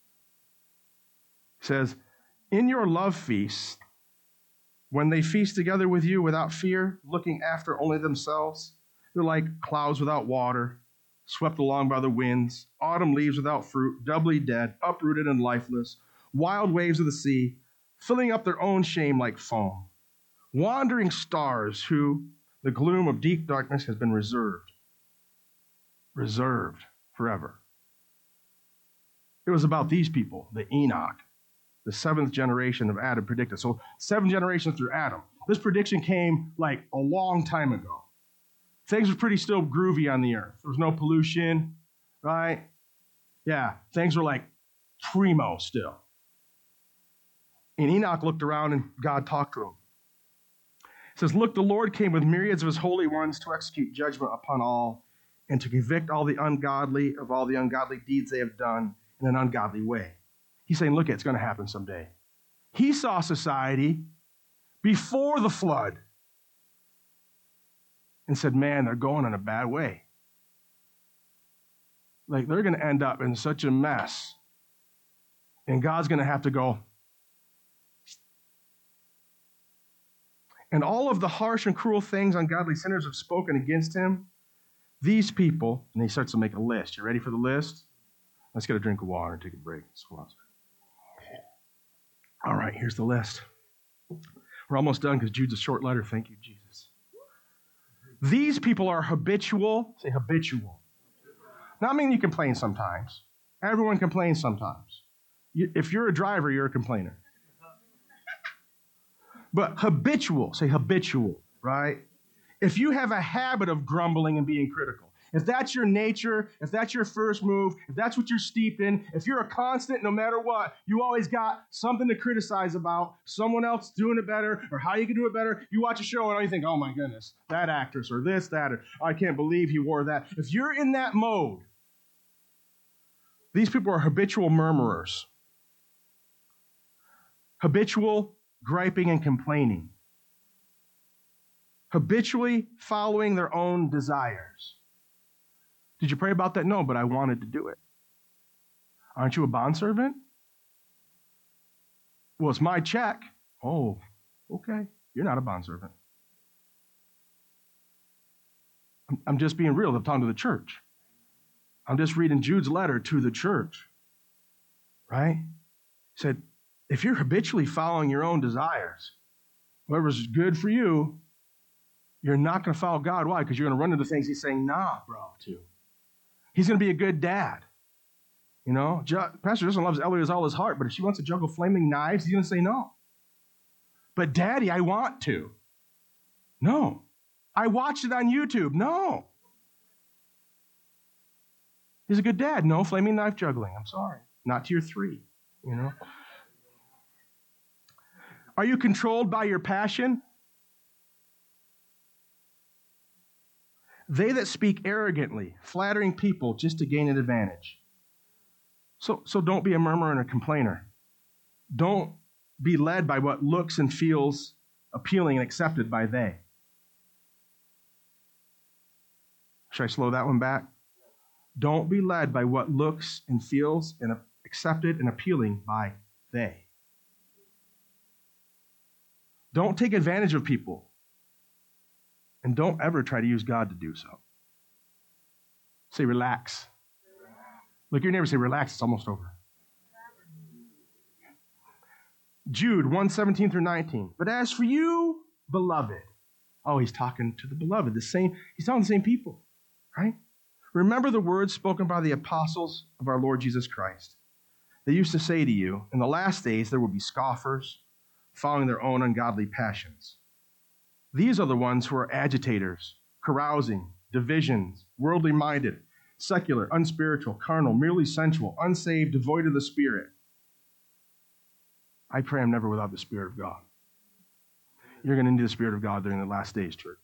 It says, in your love feast, when they feast together with you without fear, looking after only themselves, they're like clouds without water, swept along by the winds, autumn leaves without fruit, doubly dead, uprooted and lifeless, wild waves of the sea, filling up their own shame like foam, wandering stars who the gloom of deep darkness has been reserved, reserved forever. It was about these people, the Enoch, the seventh generation of Adam predicted. So seven generations through Adam. This prediction came like a long time ago. Things were pretty still groovy on the earth. There was no pollution, right? Yeah, things were like primo still. And Enoch looked around and God talked to him. It says, look, the Lord came with myriads of his holy ones to execute judgment upon all and to convict all the ungodly of all the ungodly deeds they have done in an ungodly way. He's saying, look, it's going to happen someday. He saw society before the flood and said, man, they're going in a bad way. Like, they're going to end up in such a mess. And God's going to have to go. And all of the harsh and cruel things ungodly sinners have spoken against him, these people, and he starts to make a list. You ready for the list? Let's get a drink of water and take a break. All right, here's the list. We're almost done because Jude's a short letter. Thank you, Jesus. These people are habitual. Say habitual. Not meaning you complain sometimes. Everyone complains sometimes. You, if you're a driver, you're a complainer. But habitual. Say habitual, right? If you have a habit of grumbling and being critical, if that's your nature, if that's your first move, if that's what you're steeped in, if you're a constant no matter what, you always got something to criticize about, someone else doing it better, or how you can do it better. You watch a show and you think, oh my goodness, that actress, or this, that, or I can't believe he wore that. If you're in that mode, these people are habitual murmurers. Habitual griping and complaining. Habitually following their own desires. Did you pray about that? No, but I wanted to do it. Aren't you a bondservant? Well, it's my check. Oh, okay. You're not a bondservant. I'm, I'm just being real. I'm talking to the church. I'm just reading Jude's letter to the church. Right? He said, if you're habitually following your own desires, whatever's good for you, you're not going to follow God. Why? Because you're going to run into things he's saying, nah, bro, to. He's going to be a good dad. You know, Pastor Justin loves Ellie with all his heart, but if she wants to juggle flaming knives, he's going to say no. But Daddy, I want to. No. I watched it on YouTube. No. He's a good dad. No flaming knife juggling. I'm sorry. Not tier three, you know. Are you controlled by your passion? They that speak arrogantly, flattering people just to gain an advantage. So, so don't be a murmurer and a complainer. Don't be led by what looks and feels appealing and accepted by they. Should I slow that one back? Don't be led by what looks and feels and accepted and appealing by they. Don't take advantage of people. And don't ever try to use God to do so. Say, relax. Look at your neighbor, say, relax, it's almost over. Jude one seventeen through nineteen. But as for you, beloved. Oh, he's talking to the beloved. The same, he's talking to the same people, right? Remember the words spoken by the apostles of our Lord Jesus Christ. They used to say to you, in the last days there will be scoffers, following their own ungodly passions. These are the ones who are agitators, carousing, divisions, worldly minded, secular, unspiritual, carnal, merely sensual, unsaved, devoid of the Spirit. I pray I'm never without the Spirit of God. You're going to need the Spirit of God during the last days, church.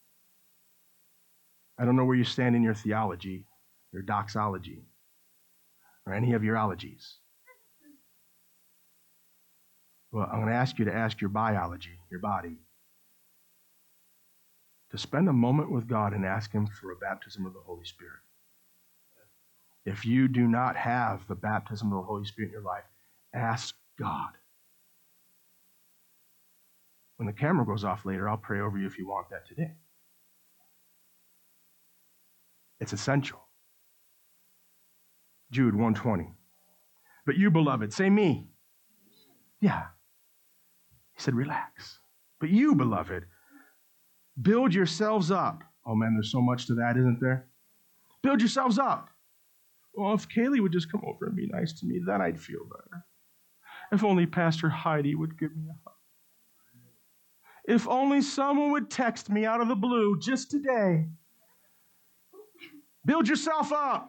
I don't know where you stand in your theology, your doxology, or any of your ologies. Well, I'm going to ask you to ask your biology, your body, to spend a moment with God and ask Him for a baptism of the Holy Spirit. If you do not have the baptism of the Holy Spirit in your life, ask God. When the camera goes off later, I'll pray over you if you want that today. It's essential. Jude one twenty. But you, beloved, say me. Yeah. He said, relax. But you, beloved, build yourselves up. Oh, man, there's so much to that, isn't there? Build yourselves up. Well, if Kaylee would just come over and be nice to me, then I'd feel better. If only Pastor Heidi would give me a hug. If only someone would text me out of the blue just today. Build yourself up.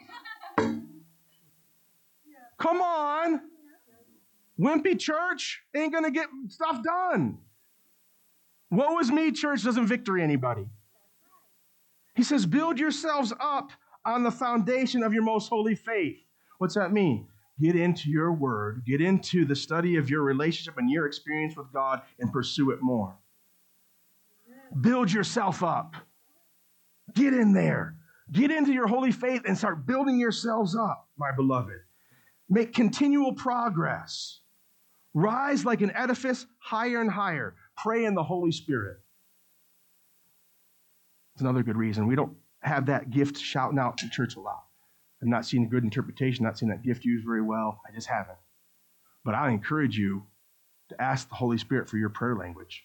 Come on. Wimpy church ain't going to get stuff done. Woe is me, church doesn't victory anybody. He says, build yourselves up on the foundation of your most holy faith. What's that mean? Get into your word. Get into the study of your relationship and your experience with God and pursue it more. Build yourself up. Get in there. Get into your holy faith and start building yourselves up, my beloved. Make continual progress. Rise like an edifice higher and higher. Pray in the Holy Spirit. It's another good reason. We don't have that gift shouting out in church a lot. I've not seen a good interpretation, not seen that gift used very well. I just haven't. But I encourage you to ask the Holy Spirit for your prayer language.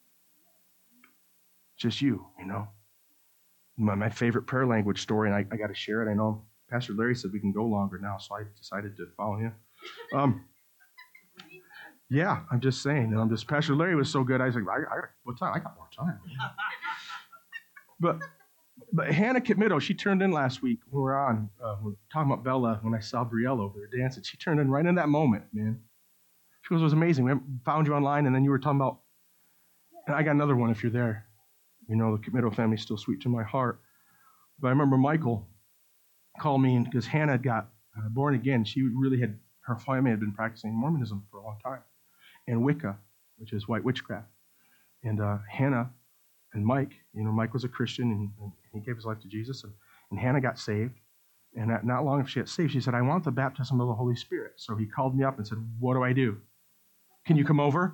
Just you, you know. My, my favorite prayer language story, and I, I got to share it. I know Pastor Larry said we can go longer now, so I decided to follow him. Um, yeah, I'm just saying. And I'm just, Pastor Larry was so good, I was like, I, I, what time? I got more time. but but Hannah Kitmido, she turned in last week when we were on, uh, we were talking about Bella, when I saw Brielle over there dancing. She turned in right in that moment, man. She goes, it was amazing. We found you online, and then you were talking about, and I got another one if you're there. You know, the Kitmido family's still sweet to my heart. But I remember Michael called me because Hannah had got uh, born again. She really had, her family had been practicing Mormonism for a long time. And Wicca, which is white witchcraft. And uh, Hannah and Mike, you know, Mike was a Christian and, and he gave his life to Jesus. And, and Hannah got saved. And not, not long after she got saved, she said, I want the baptism of the Holy Spirit. So he called me up and said, what do I do? Can you come over?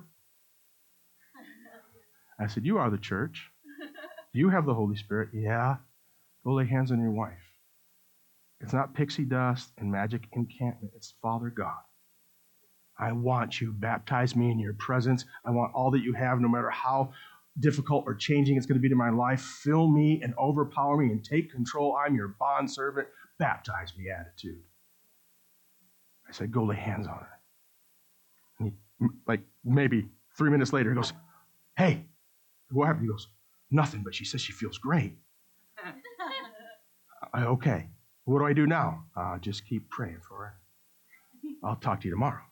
I said, you are the church. You have the Holy Spirit. Yeah. Go lay hands on your wife. It's not pixie dust and magic enchantment. It's Father God. I want you. Baptize me in your presence. I want all that you have, no matter how difficult or changing it's going to be to my life. Fill me and overpower me and take control. I'm your bondservant. Baptize me attitude. I said, go lay hands on her. And he, like maybe three minutes later, he goes, hey, what happened? He goes, nothing, but she says she feels great. I, okay, what do I do now? Uh, just keep praying for her. I'll talk to you tomorrow.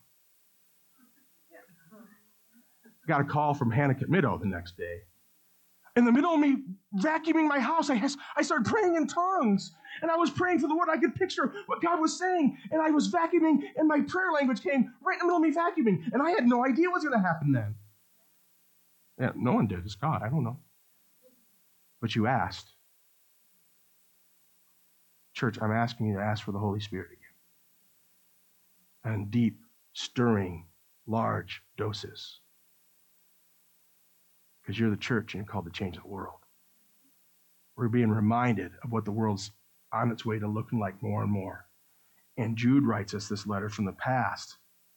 Got a call from Hannah Kitmido the next day. In the middle of me vacuuming my house, I, has, I started praying in tongues. And I was praying for the word. I could picture what God was saying. And I was vacuuming, and my prayer language came right in the middle of me vacuuming. And I had no idea what was going to happen then. Yeah, no one did. It's God. I don't know. But you asked. Church, I'm asking you to ask for the Holy Spirit again. And deep, stirring, large doses. Because you're the church and you're called to change the world. We're being reminded of what the world's on its way to looking like more and more. And Jude writes us this letter from the past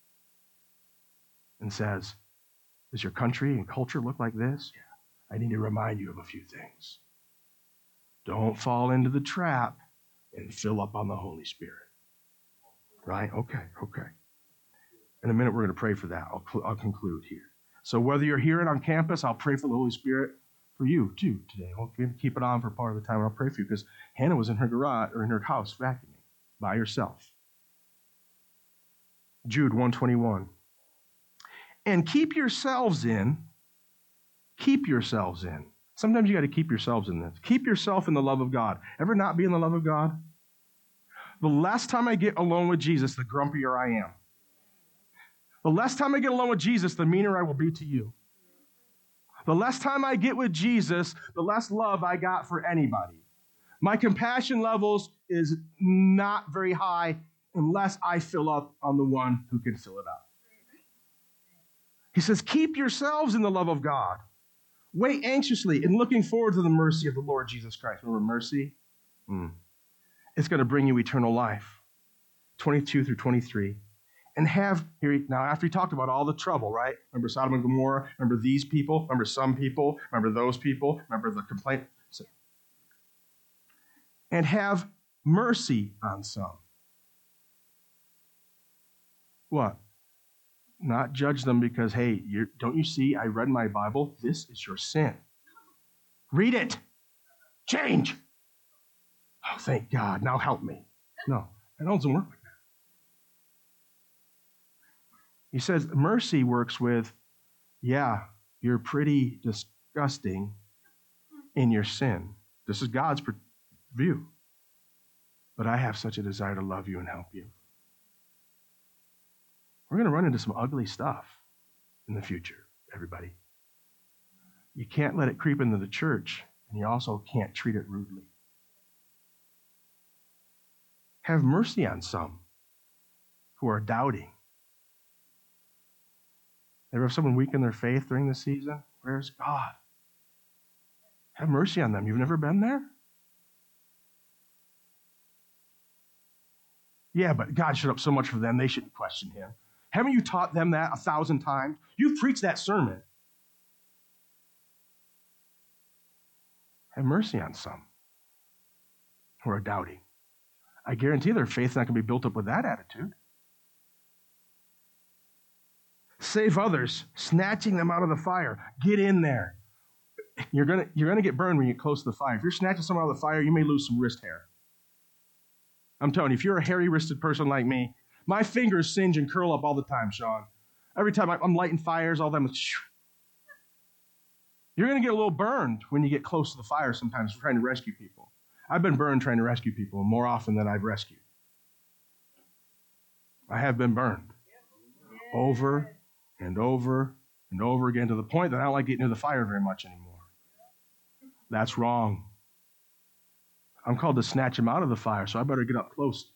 and says, does your country and culture look like this? Yeah. I need to remind you of a few things. Don't fall into the trap and fill up on the Holy Spirit. Right? Okay, okay. In a minute, we're going to pray for that. I'll, cl- I'll conclude here. So whether you're here and on campus, I'll pray for the Holy Spirit for you, too, today. I'll keep it on for part of the time, and I'll pray for you, because Hannah was in her garage, or in her house, vacuuming by herself. Jude one twenty-one. And keep yourselves in, keep yourselves in. Sometimes you got to keep yourselves in this. Keep yourself in the love of God. Ever not be in the love of God? The less time I get alone with Jesus, the grumpier I am. The less time I get alone with Jesus, the meaner I will be to you. The less time I get with Jesus, the less love I got for anybody. My compassion levels is not very high unless I fill up on the one who can fill it up. He says, keep yourselves in the love of God. Wait anxiously and looking forward to the mercy of the Lord Jesus Christ. Remember mercy? Mm. It's going to bring you eternal life. twenty-two through twenty-three. And have, here, now after he talked about all the trouble, right? Remember Sodom and Gomorrah? Remember these people? Remember some people? Remember those people? Remember the complaint? And have mercy on some. What? Not judge them because, hey, you're, don't you see, I read my Bible. This is your sin. Read it. Change. Oh, thank God. Now help me. No, it doesn't work like that. He says mercy works with, yeah, you're pretty disgusting in your sin. This is God's view. But I have such a desire to love you and help you. We're going to run into some ugly stuff in the future, everybody. You can't let it creep into the church, and you also can't treat it rudely. Have mercy on some who are doubting. Ever have someone weaken their faith during this season? Where's God? Have mercy on them. You've never been there? Yeah, but God showed up so much for them, they shouldn't question him. Haven't you taught them that a thousand times? You've preached that sermon. Have mercy on some who are doubting. I guarantee their faith's not going to be built up with that attitude. Save others, snatching them out of the fire. Get in there. You're going to, you're going to get burned when you get close to the fire. If you're snatching someone out of the fire, you may lose some wrist hair. I'm telling you, if you're a hairy-wristed person like me, my fingers singe and curl up all the time, Sean. Every time I'm lighting fires, all them. You're going to get a little burned when you get close to the fire sometimes trying to rescue people. I've been burned trying to rescue people more often than I've rescued. I have been burned over and over and over again to the point that I don't like getting near the fire very much anymore. That's wrong. I'm called to snatch him out of the fire, so I better get up close.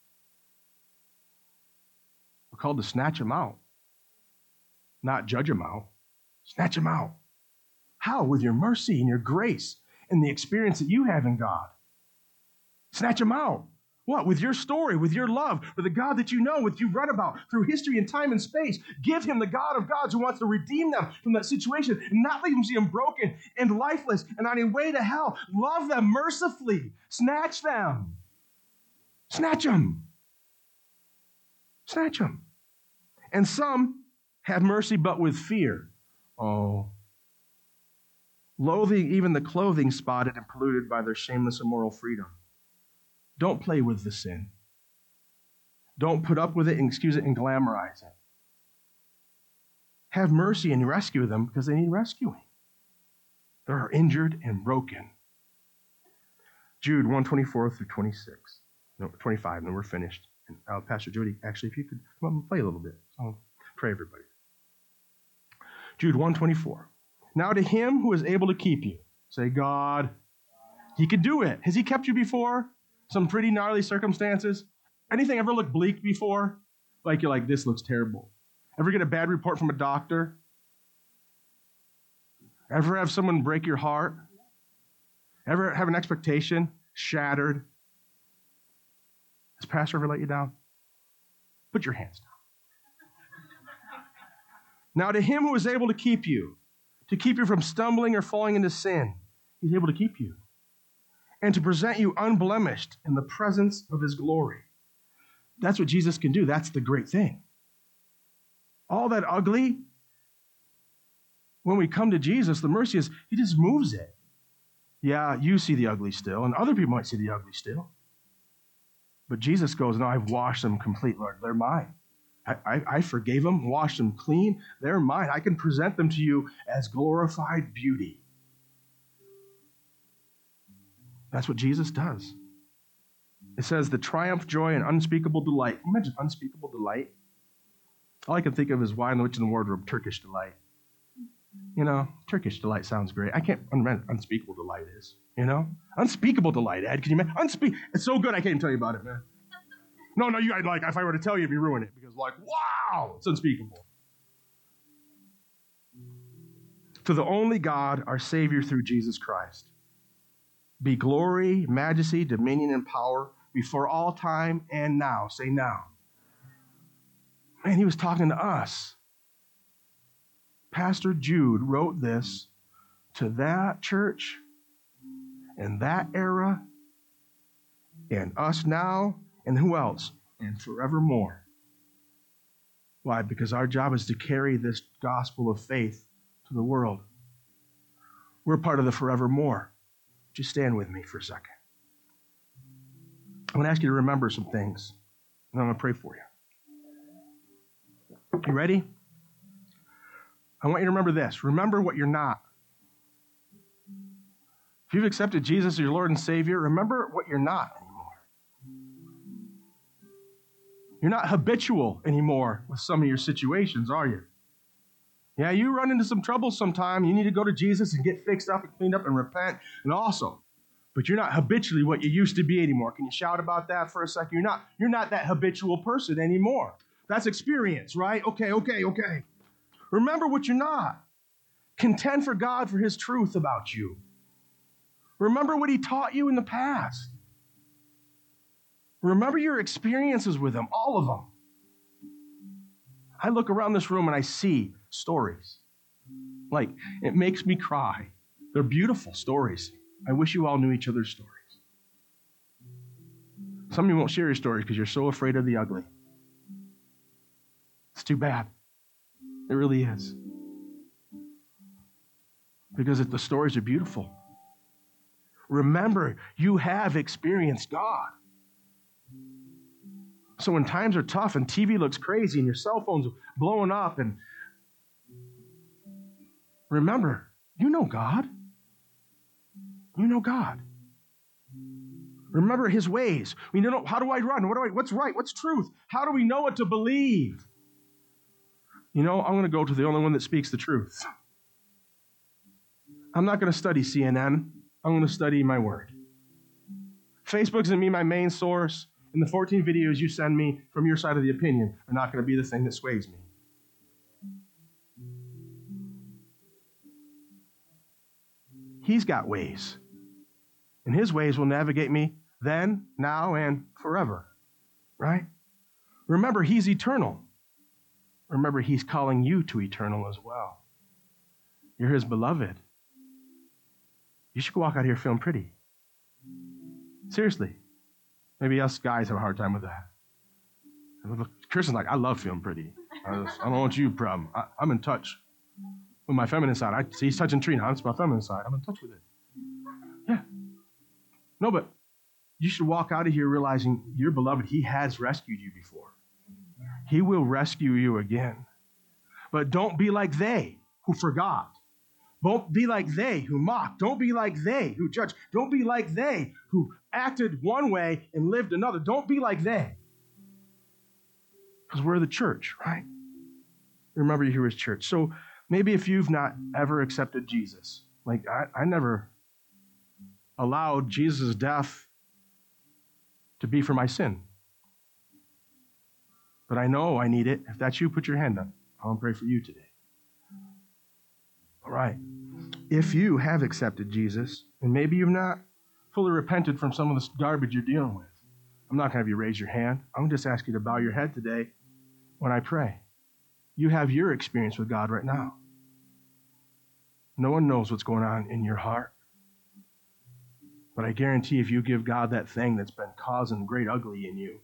We're called to snatch him out, not judge him out. Snatch him out. How? With your mercy and your grace and the experience that you have in God. Snatch him out. What? With your story, with your love, with the God that you know, with you've read about through history and time and space. Give him the God of gods who wants to redeem them from that situation and not leave them see them broken and lifeless and on their way to hell. Love them mercifully. Snatch them. Snatch them. Snatch them. And some have mercy but with fear. Oh. Loathing even the clothing spotted and polluted by their shameless immoral freedom. Don't play with the sin. Don't put up with it and excuse it and glamorize it. Have mercy and rescue them because they need rescuing. They are injured and broken. Jude one twenty-four through twenty-six. No, twenty-five, and then we're finished. And uh, Pastor Jody, actually, if you could come up and play a little bit. I'll pray everybody. Jude one twenty-four. Now to him who is able to keep you. Say, God, he could do it. Has he kept you before? Some pretty gnarly circumstances? Anything ever look bleak before? Like you're like, this looks terrible. Ever get a bad report from a doctor? Ever have someone break your heart? Ever have an expectation shattered? Has pastor ever let you down? Put your hands down. Now to him who is able to keep you, to keep you from stumbling or falling into sin, he's able to keep you, and to present you unblemished in the presence of his glory. That's what Jesus can do. That's the great thing. All that ugly, when we come to Jesus, the mercy is, he just moves it. Yeah, you see the ugly still, and other people might see the ugly still. But Jesus goes, no, I've washed them complete, Lord. They're mine. I, I, I forgave them, washed them clean. They're mine. I can present them to you as glorified beauty. That's what Jesus does. It says the triumph, joy, and unspeakable delight. Can you imagine unspeakable delight? All I can think of is Why in the Witch in the Wardrobe, Turkish delight. You know, Turkish delight sounds great. I can't imagine unspeakable delight is, you know? Unspeakable delight, Ed. Can you imagine? Unspe- it's so good I can't even tell you about it, man. No, no, you guys, like, if I were to tell you, it'd be ruin it. Because, like, wow, it's unspeakable. To the only God, our Savior through Jesus Christ, be glory, majesty, dominion, and power before all time and now. Say now. Man, he was talking to us. Pastor Jude wrote this to that church in that era and us now and who else? And forevermore. Why? Because our job is to carry this gospel of faith to the world. We're part of the forevermore. Just stand with me for a second. I'm going to ask you to remember some things, and I'm going to pray for you. You ready? I want you to remember this. Remember what you're not. If you've accepted Jesus as your Lord and Savior, remember what you're not anymore. You're not habitual anymore with some of your situations, are you? Yeah, you run into some trouble sometime. You need to go to Jesus and get fixed up and cleaned up and repent and awesome. But you're not habitually what you used to be anymore. Can you shout about that for a second? You're not, you're not that habitual person anymore. That's experience, right? Okay, okay, okay. Remember what you're not. Contend for God for his truth about you. Remember what he taught you in the past. Remember your experiences with him, all of them. I look around this room and I see stories. Like, it makes me cry. They're beautiful stories. I wish you all knew each other's stories. Some of you won't share your stories because you're so afraid of the ugly. It's too bad. It really is. Because if the stories are beautiful. Remember, you have experienced God. So when times are tough and T V looks crazy and your cell phone's blowing up, and remember, you know God. You know God. Remember his ways. We know, how do I run? What do I, what's right? What's truth? How do we know what to believe? You know, I'm going to go to the only one that speaks the truth. I'm not going to study C N N. I'm going to study my word. Facebook isn't me my main source, and the fourteen videos you send me from your side of the opinion are not going to be the thing that sways me. He's got ways, and his ways will navigate me then, now, and forever, right? Remember, he's eternal. Remember, he's calling you to eternal as well. You're his beloved. You should go walk out here feeling pretty. Seriously. Maybe us guys have a hard time with that. Kristen's like, I love feeling pretty. I, just, I don't want you problem. I, I'm in touch with my feminine side. I see he's touching Trina. That's my feminine side. I'm in touch with it. Yeah. No, but you should walk out of here realizing you're beloved. He has rescued you before. He will rescue you again. But don't be like they who forgot. Don't be like they who mocked. Don't be like they who judged. Don't be like they who acted one way and lived another. Don't be like they. Because we're the church, right? Remember, you're his church. So Maybe if you've not ever accepted Jesus, like I, I never allowed Jesus' death to be for my sin. But I know I need it. If that's you, put your hand up. I want to pray for you today. All right. If you have accepted Jesus, and maybe you've not fully repented from some of this garbage you're dealing with, I'm not going to have you raise your hand. I'm going to just ask you to bow your head today when I pray. You have your experience with God right now. No one knows what's going on in your heart. But I guarantee if you give God that thing that's been causing great ugly in you,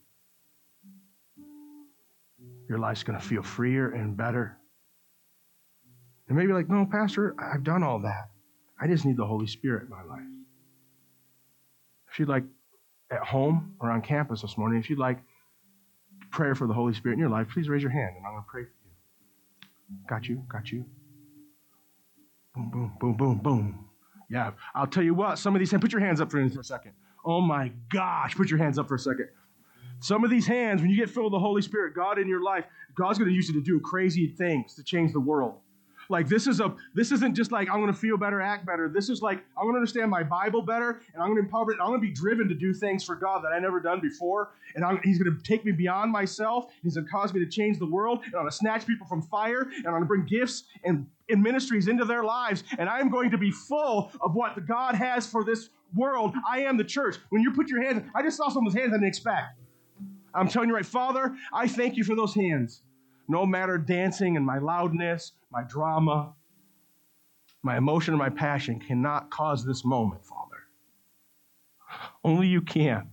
your life's going to feel freer and better. And maybe like, no, Pastor, I've done all that. I just need the Holy Spirit in my life. If you'd like, at home or on campus this morning, if you'd like prayer for the Holy Spirit in your life, please raise your hand and I'm going to pray for you. Got you, got you. Boom, boom, boom, boom, boom. Yeah, I'll tell you what, some of these hands, put your hands up for a second. Oh my gosh, put your hands up for a second. Some of these hands, when you get filled with the Holy Spirit, God in your life, God's going to use you to do crazy things to change the world. Like this is a, this isn't just like I'm going to feel better, act better. This is like I'm going to understand my Bible better, and I'm going to empower it. I'm going to be driven to do things for God that I never done before, and I'm, He's going to take me beyond myself. He's going to cause me to change the world, and I'm going to snatch people from fire, and I'm going to bring gifts and, and ministries into their lives, and I'm going to be full of what God has for this world. I am the church. When you put your hands, I just saw someone's hands I didn't expect. I'm telling you right, Father, I thank you for those hands. No matter dancing and my loudness, my drama, my emotion and my passion cannot cause this moment, Father. Only you can.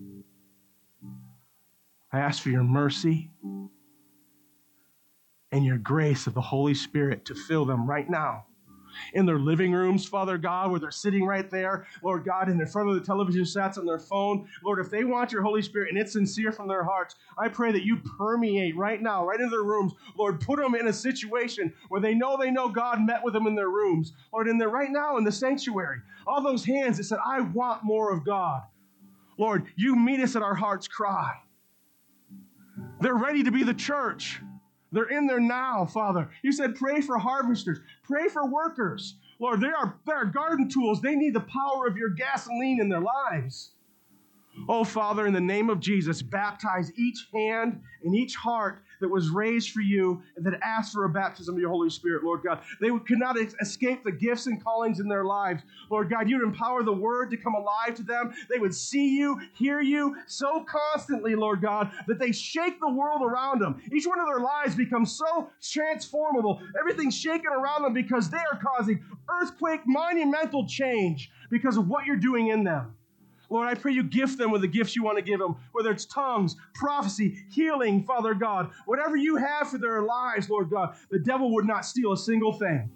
I ask for your mercy and your grace of the Holy Spirit to fill them right now. In their living rooms, Father God, where they're sitting right there, Lord God, and in front of the television sets on their phone. Lord, if they want your Holy Spirit and it's sincere from their hearts, I pray that you permeate right now, right into their rooms. Lord, put them in a situation where they know they know God met with them in their rooms. Lord, in there right now in the sanctuary, all those hands that said, I want more of God. Lord, you meet us at our heart's cry. They're ready to be the church. They're in there now, Father. You said pray for harvesters. Pray for workers. Lord, they are, they are garden tools. They need the power of your gasoline in their lives. Oh, Father, in the name of Jesus, baptize each hand and each heart that was raised for you and that asked for a baptism of your Holy Spirit, Lord God. They could not escape the gifts and callings in their lives. Lord God, you'd empower the word to come alive to them. They would see you, hear you so constantly, Lord God, that they shake the world around them. Each one of their lives becomes so transformable. Everything's shaking around them because they are causing earthquake, monumental change because of what you're doing in them. Lord, I pray you gift them with the gifts you want to give them, whether it's tongues, prophecy, healing, Father God. Whatever you have for their lives, Lord God, the devil would not steal a single thing.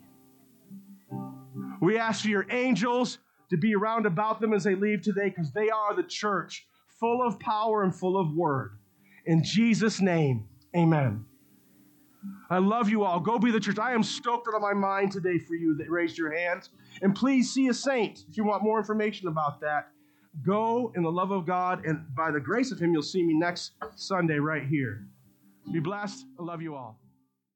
We ask for your angels to be around about them as they leave today because they are the church, full of power and full of word. In Jesus' name, amen. I love you all. Go be the church. I am stoked out of my mind today for you that raised your hands. And please see a saint if you want more information about that. Go in the love of God, and by the grace of him, you'll see me next Sunday right here. Be blessed. I love you all.